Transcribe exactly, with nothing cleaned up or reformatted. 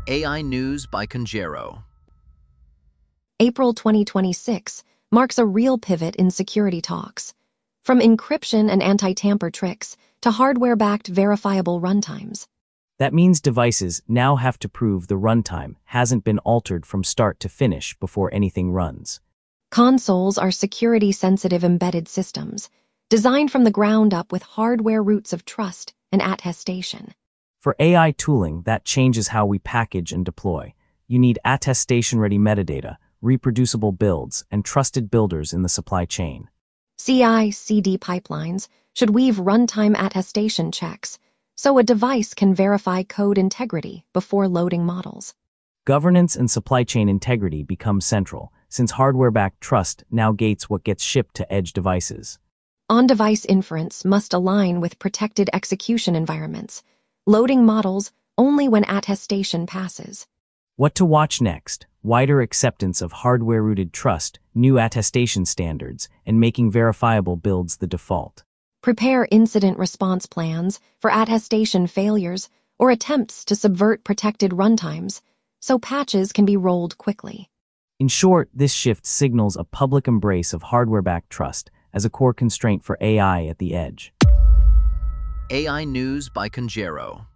A I News by Conjero. April twenty twenty-six marks a real pivot in security talks. From encryption and anti-tamper tricks to hardware-backed verifiable runtimes. That means devices now have to prove the runtime hasn't been altered from start to finish before anything runs. Consoles are security-sensitive embedded systems, designed from the ground up with hardware roots of trust and attestation. For A I tooling, that changes how we package and deploy. You need attestation-ready metadata, reproducible builds, and trusted builders in the supply chain. C I C D pipelines should weave runtime attestation checks so a device can verify code integrity before loading models. Governance and supply chain integrity become central, since hardware-backed trust now gates what gets shipped to edge devices. On-device inference must align with protected execution environments, loading models only when attestation passes. What to watch next? Wider acceptance of hardware-rooted trust, new attestation standards, and making verifiable builds the default. Prepare incident response plans for attestation failures or attempts to subvert protected runtimes, so patches can be rolled quickly. In short, this shift signals a public embrace of hardware-backed trust as a core constraint for A I at the edge. A I News by Conjero.